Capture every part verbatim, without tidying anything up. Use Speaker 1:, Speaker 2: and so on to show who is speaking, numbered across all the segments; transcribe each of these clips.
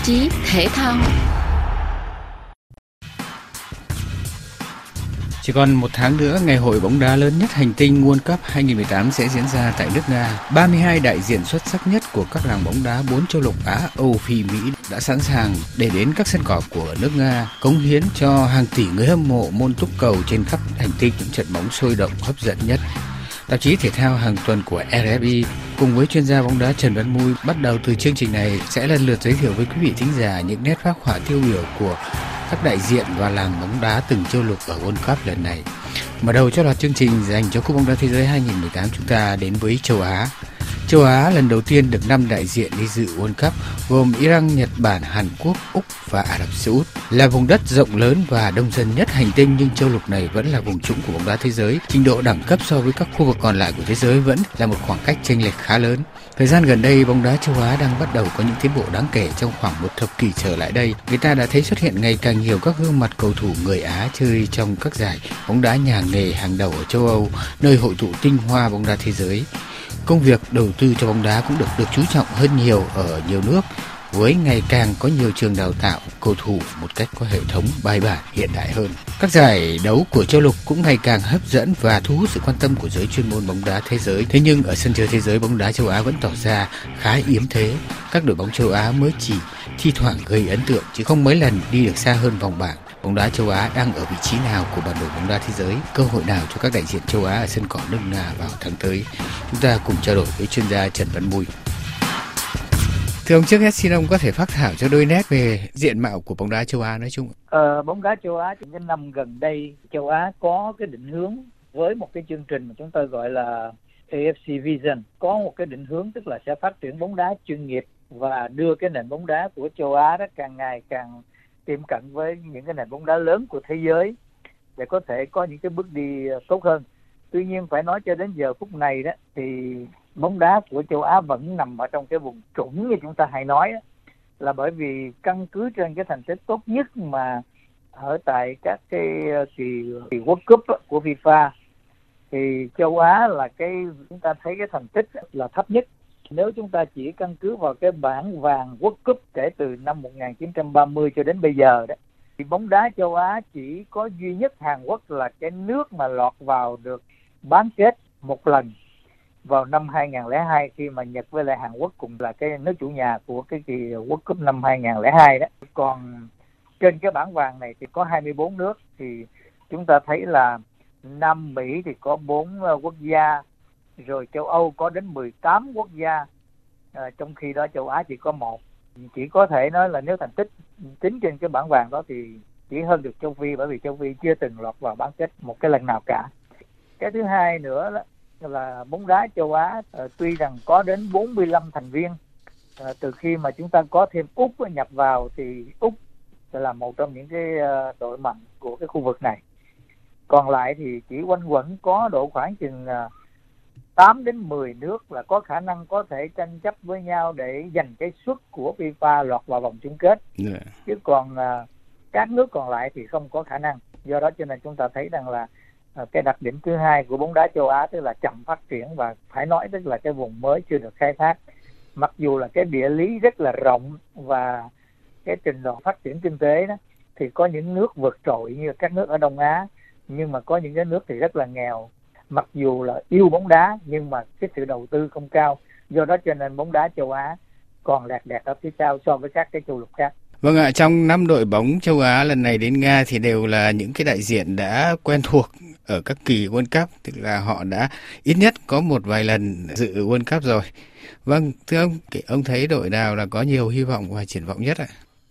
Speaker 1: chí thể thao.
Speaker 2: Chỉ còn một tháng nữa, ngày hội bóng đá lớn nhất hành tinh World Cup hai không một tám sẽ diễn ra tại nước Nga. ba mươi hai đại diện xuất sắc nhất của các làng bóng đá bốn châu lục Á, Âu, Phi, Mỹ đã sẵn sàng để đến các sân cỏ của nước Nga, cống hiến cho hàng tỷ người hâm mộ môn túc cầu trên khắp hành tinh những trận bóng sôi động hấp dẫn nhất. Tạp chí thể thao hàng tuần của rờ ép i cùng với chuyên gia bóng đá Trần Văn Mui bắt đầu từ chương trình này sẽ lần lượt giới thiệu với quý vị thính giả những nét phác họa tiêu biểu của các đại diện và làng bóng đá từng châu lục ở World Cup lần này. Mở đầu cho loạt chương trình dành cho Cúp bóng đá thế giới hai không một tám, chúng ta đến với châu Á. Châu Á lần đầu tiên được năm đại diện đi dự World Cup gồm Iran, Nhật Bản, Hàn Quốc, Úc và Ả Rập Xê Út. Là vùng đất rộng lớn và đông dân nhất hành tinh nhưng châu lục này vẫn là vùng trũng của bóng đá thế giới. Trình độ đẳng cấp so với các khu vực còn lại của thế giới vẫn là một khoảng cách chênh lệch khá lớn. Thời gian gần đây, bóng đá châu Á đang bắt đầu có những tiến bộ đáng kể. Trong khoảng một thập kỷ trở lại đây, người ta đã thấy xuất hiện ngày càng nhiều các gương mặt cầu thủ người Á chơi trong các giải bóng đá nhà nghề hàng đầu ở châu Âu, nơi hội tụ tinh hoa bóng đá thế giới. Công việc đầu tư cho bóng đá cũng được được chú trọng hơn nhiều ở nhiều nước, với ngày càng có nhiều trường đào tạo cầu thủ một cách có hệ thống bài bản hiện đại hơn. Các giải đấu của châu lục cũng ngày càng hấp dẫn và thu hút sự quan tâm của giới chuyên môn bóng đá thế giới. Thế nhưng ở sân chơi thế giới, bóng đá châu Á vẫn tỏ ra khá yếm thế. Các đội bóng châu Á mới chỉ thi thoảng gây ấn tượng chứ không mấy lần đi được xa hơn vòng bảng. Bóng đá châu Á đang ở vị trí nào của bản đồ bóng đá thế giới? Cơ hội nào cho các đại diện châu Á ở sân cỏ nước Nga vào tháng tới? Chúng ta cùng trao đổi với chuyên gia Trần Văn Mui. Thưa ông, trước hết xin ông có thể phác thảo cho đôi nét về diện mạo của bóng đá châu Á nói chung.
Speaker 3: Ờ, bóng đá châu Á trong những năm gần đây, châu Á có cái định hướng với một cái chương trình mà chúng ta gọi là a ép xê Vision. Có một cái định hướng tức là sẽ phát triển bóng đá chuyên nghiệp và đưa cái nền bóng đá của châu Á đó càng ngày càng tiệm cận với những cái nền bóng đá lớn của thế giới để có thể có những cái bước đi tốt hơn. Tuy nhiên phải nói cho đến giờ phút này đó thì bóng đá của châu Á vẫn nằm ở trong cái vùng trũng như chúng ta hay nói đó, là bởi vì căn cứ trên cái thành tích tốt nhất mà ở tại các cái kỳ, kỳ World Cup của FIFA thì châu Á là cái chúng ta thấy cái thành tích là thấp nhất. Nếu chúng ta chỉ căn cứ vào cái bảng vàng World Cup kể từ năm một nghìn chín trăm ba mươi cho đến bây giờ đó, thì bóng đá châu Á chỉ có duy nhất Hàn Quốc là cái nước mà lọt vào được bán kết một lần vào năm hai không không hai khi mà Nhật với lại Hàn Quốc cùng là cái nước chủ nhà của cái kỳ World Cup năm hai không không hai đó. Còn trên cái bảng vàng này thì có hai mươi bốn nước, thì chúng ta thấy là Nam Mỹ thì có bốn quốc gia, rồi châu Âu có đến mười tám quốc gia, à, trong khi đó châu Á chỉ có một. Chỉ có thể nói là nếu thành tích tính trên cái bảng vàng đó thì chỉ hơn được châu Phi, bởi vì châu Phi chưa từng lọt vào bán kết một cái lần nào cả. Cái thứ hai nữa đó là bóng đá châu Á à, tuy rằng có đến bốn mươi lăm thành viên, à, từ khi mà chúng ta có thêm Úc nhập vào thì Úc là một trong những cái đội mạnh của cái khu vực này. Còn lại thì chỉ quanh quẩn có độ khoảng chừng tám đến mười nước là có khả năng có thể tranh chấp với nhau để giành cái suất của FIFA lọt vào vòng chung kết. Yeah. Chứ còn uh, các nước còn lại thì không có khả năng. Do đó cho nên chúng ta thấy rằng là uh, cái đặc điểm thứ hai của bóng đá châu Á tức là chậm phát triển, và phải nói tức là cái vùng mới chưa được khai thác. Mặc dù là cái địa lý rất là rộng và cái trình độ phát triển kinh tế đó thì có những nước vượt trội như các nước ở Đông Á, nhưng mà có những cái nước thì rất là nghèo. Mặc dù là yêu bóng đá nhưng mà cái sự đầu tư không cao. Do đó cho nên bóng đá châu Á còn lạc đạc ở phía sau so với các cái châu lục khác.
Speaker 2: Vâng ạ, trong năm đội bóng châu Á lần này đến Nga thì đều là những cái đại diện đã quen thuộc ở các kỳ World Cup, tức là họ đã ít nhất có một vài lần dự World Cup rồi. Vâng, thưa ông, ông thấy đội nào là có nhiều hy vọng và triển vọng nhất ạ?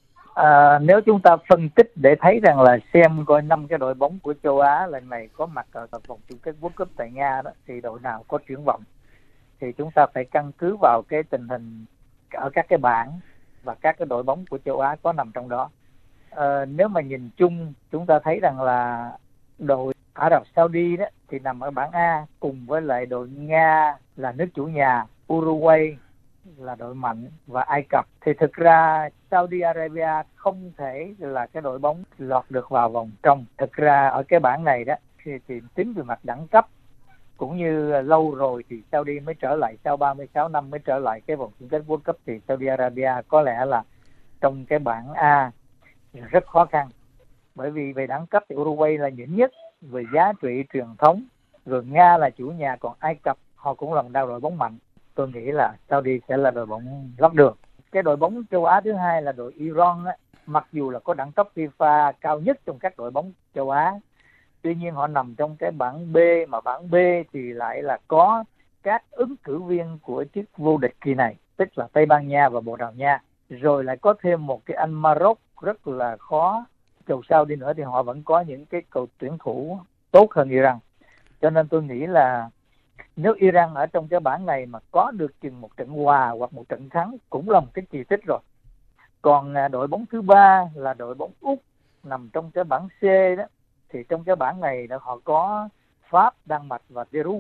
Speaker 3: À, nếu chúng ta phân tích để thấy rằng là xem coi năm cái đội bóng của châu Á lần này có mặt ở vòng chung kết World Cup tại Nga đó thì đội nào có triển vọng, thì chúng ta phải căn cứ vào cái tình hình ở các cái bảng và các cái đội bóng của châu Á có nằm trong đó. À, nếu mà nhìn chung chúng ta thấy rằng là đội Ả Rập Saudi đó thì nằm ở bảng A cùng với lại đội Nga là nước chủ nhà, Uruguay là đội mạnh và Ai Cập. Thì thực ra Saudi Arabia không thể là cái đội bóng lọt được vào vòng trong. Thực ra ở cái bảng này đó thì, thì tính về mặt đẳng cấp cũng như lâu rồi thì Saudi mới trở lại, sau ba mươi sáu năm mới trở lại cái vòng chung kết World Cup, thì Saudi Arabia có lẽ là trong cái bảng A rất khó khăn, bởi vì về đẳng cấp thì Uruguay là nhỉnh nhất, về giá trị truyền thống, rồi Nga là chủ nhà, còn Ai Cập họ cũng là một đội bóng mạnh. Tôi nghĩ là Saudi sẽ là đội bóng lót đường. Cái đội bóng châu Á thứ hai là đội Iran á, mặc dù là có đẳng cấp FIFA cao nhất trong các đội bóng châu Á, tuy nhiên họ nằm trong cái bảng B, mà bảng B thì lại là có các ứng cử viên của chức vô địch kỳ này, tức là Tây Ban Nha và Bồ Đào Nha, rồi lại có thêm một cái anh Maroc rất là khó. Dù sao đi nữa thì họ vẫn có những cái cầu tuyển thủ tốt hơn Iran, cho nên tôi nghĩ là nếu Iran ở trong cái bảng này mà có được chừng một trận hòa hoặc một trận thắng cũng là một cái kỳ tích rồi. Còn đội bóng thứ ba là đội bóng Úc nằm trong cái bảng C đó, thì trong cái bảng này họ có Pháp, Đan Mạch và Peru.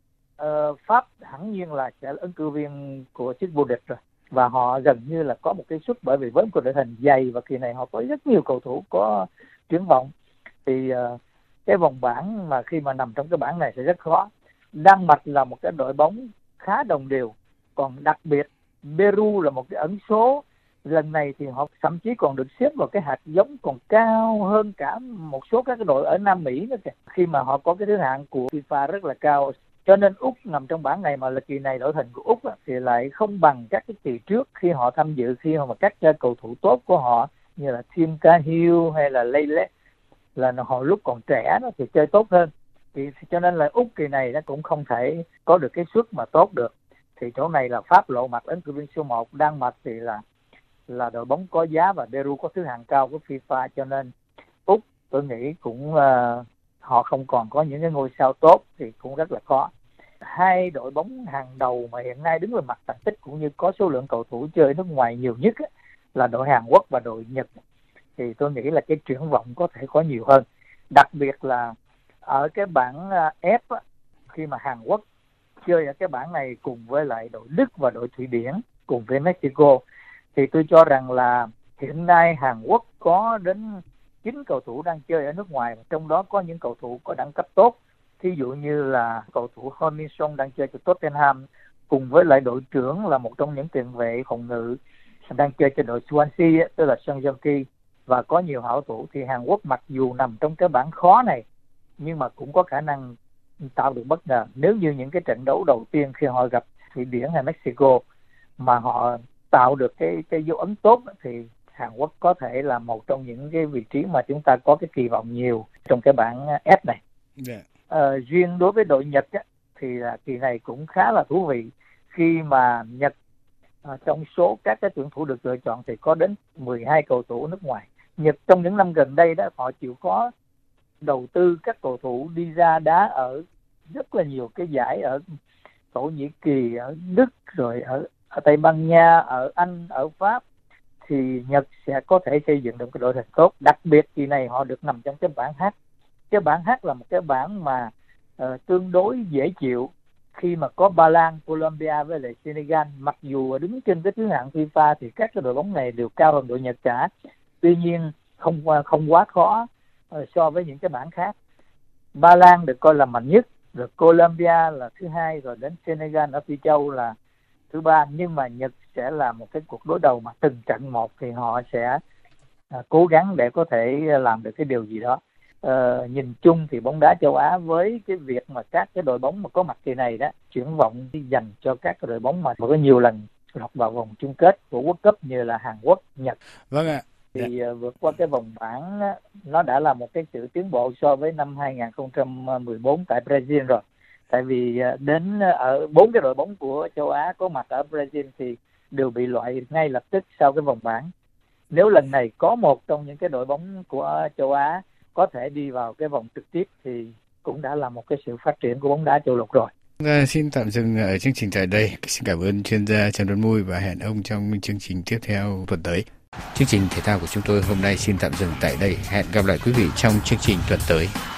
Speaker 3: Ờ, Pháp hẳn nhiên là sẽ là ứng cử viên của chức vô địch rồi, và họ gần như là có một cái suất, bởi vì với một đội hình dày và kỳ này họ có rất nhiều cầu thủ có triển vọng, thì uh, cái vòng bảng mà khi mà nằm trong cái bảng này sẽ rất khó. Đan Mạch là một cái đội bóng khá đồng đều, còn đặc biệt Peru là một cái ẩn số. Lần này thì họ thậm chí còn được xếp vào cái hạt giống còn cao hơn cả một số các cái đội ở Nam Mỹ nữa kìa, khi mà họ có cái thứ hạng của FIFA rất là cao. Cho nên Úc nằm trong bảng này, mà là kỳ này đội hình của Úc á, thì lại không bằng các cái kỳ trước khi họ tham dự, khi mà các cầu thủ tốt của họ như là Tim Cahill hay là Lele là họ lúc còn trẻ đó thì chơi tốt hơn. Thì cho nên là Úc kỳ này nó cũng không thể có được cái suất mà tốt được. Thì chỗ này là Pháp lộ mặt ứng cử viên số một, Đan Mạch thì là là đội bóng có giá, và Peru có thứ hạng cao của FIFA, cho nên Úc tôi nghĩ cũng uh, họ không còn có những cái ngôi sao tốt thì cũng rất là khó. Hai đội bóng hàng đầu mà hiện nay đứng về mặt thành tích cũng như có số lượng cầu thủ chơi nước ngoài nhiều nhất á, là đội Hàn Quốc và đội Nhật. Thì tôi nghĩ là cái triển vọng có thể có nhiều hơn, đặc biệt là ở cái bảng F á, khi mà Hàn Quốc chơi ở cái bảng này cùng với lại đội Đức và đội Thụy Điển cùng với Mexico, thì tôi cho rằng là hiện nay Hàn Quốc có đến chín cầu thủ đang chơi ở nước ngoài, trong đó có những cầu thủ có đẳng cấp tốt. Thí dụ như là cầu thủ Heung Min Son đang chơi cho Tottenham, cùng với lại đội trưởng là một trong những tiền vệ phòng ngự đang chơi cho đội Swansea, tức là Song Joong-ki, và có nhiều hảo thủ. Thì Hàn Quốc mặc dù nằm trong cái bảng khó này, nhưng mà cũng có khả năng tạo được bất ngờ. Nếu như những cái trận đấu đầu tiên khi họ gặp Thụy Điển hay Mexico mà họ tạo được cái cái dấu ấn tốt, thì Hàn Quốc có thể là một trong những cái vị trí mà chúng ta có cái kỳ vọng nhiều trong cái bảng F này. Yeah. Ờ, riêng đối với đội Nhật á, thì là kỳ này cũng khá là thú vị, khi mà Nhật à, trong số các cái tuyển thủ được lựa chọn thì có đến mười hai cầu thủ nước ngoài. Nhật trong những năm gần đây đó họ chịu có đầu tư các cầu thủ đi ra đá ở rất là nhiều cái giải ở Thổ Nhĩ Kỳ, ở Đức, rồi ở, ở Tây Ban Nha, ở Anh, ở Pháp, thì Nhật sẽ có thể xây dựng được cái đội hình tốt. Đặc biệt kỳ này họ được nằm trong cái bảng H. Cái bảng H là một cái bảng mà uh, tương đối dễ chịu, khi mà có Ba Lan, Colombia với lại Senegal. Mặc dù đứng trên cái thứ hạng FIFA thì các cái đội bóng này đều cao hơn đội Nhật cả, tuy nhiên không không quá khó uh, so với những cái bảng khác. Ba Lan được coi là mạnh nhất, rồi Colombia là thứ hai, rồi đến Senegal ở Phi Châu là thứ ba. Nhưng mà Nhật sẽ là một cái cuộc đối đầu mà từng trận một thì họ sẽ uh, cố gắng để có thể làm được cái điều gì đó. Uh, nhìn chung thì bóng đá châu Á với cái việc mà các cái đội bóng mà có mặt kỳ này đó, triển vọng dành cho các cái đội bóng mà có nhiều lần lọt vào vòng chung kết của World Cup như là Hàn Quốc, Nhật.
Speaker 2: Vâng ạ.
Speaker 3: Thì uh, vượt qua cái vòng bảng nó đã là một cái sự tiến bộ so với năm hai không một bốn tại Brazil rồi. Tại vì uh, đến ở bốn cái đội bóng của châu Á có mặt ở Brazil thì đều bị loại ngay lập tức sau cái vòng bảng. Nếu lần này có một trong những cái đội bóng của châu Á có thể đi vào cái vòng trực tiếp thì cũng đã là một cái sự phát triển của bóng đá châu lục rồi.
Speaker 2: À, xin tạm dừng ở chương trình tại đây. Xin cảm ơn chuyên gia Trần Văn Mui và hẹn ông trong chương trình tiếp theo tuần tới. Chương trình thể thao của chúng tôi hôm nay xin tạm dừng tại đây. Hẹn gặp lại quý vị trong chương trình tuần tới.